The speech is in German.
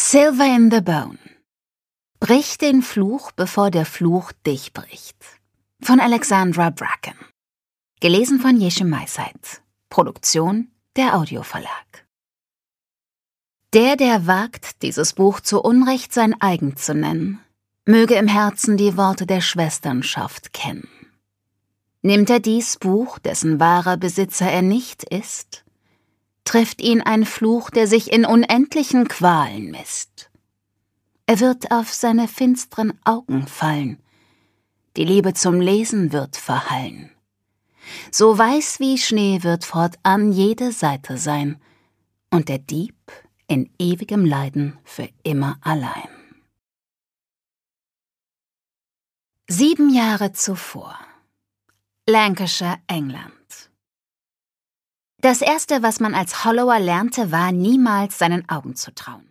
Silver in the Bone. Brich den Fluch, bevor der Fluch dich bricht. Von Alexandra Bracken. Gelesen von Jesche Meisheit. Produktion der Audioverlag. Der wagt, dieses Buch zu Unrecht sein eigen zu nennen, möge im Herzen die Worte der Schwesternschaft kennen. Nimmt er dies Buch, dessen wahrer Besitzer er nicht ist, trifft ihn ein Fluch, der sich in unendlichen Qualen misst. Er wird auf seine finsteren Augen fallen, die Liebe zum Lesen wird verhallen. So weiß wie Schnee wird fortan jede Seite sein, und der Dieb in ewigem Leiden für immer allein. 7 Jahre zuvor. Lancashire, England. Das Erste, was man als Hollower lernte, war, niemals seinen Augen zu trauen.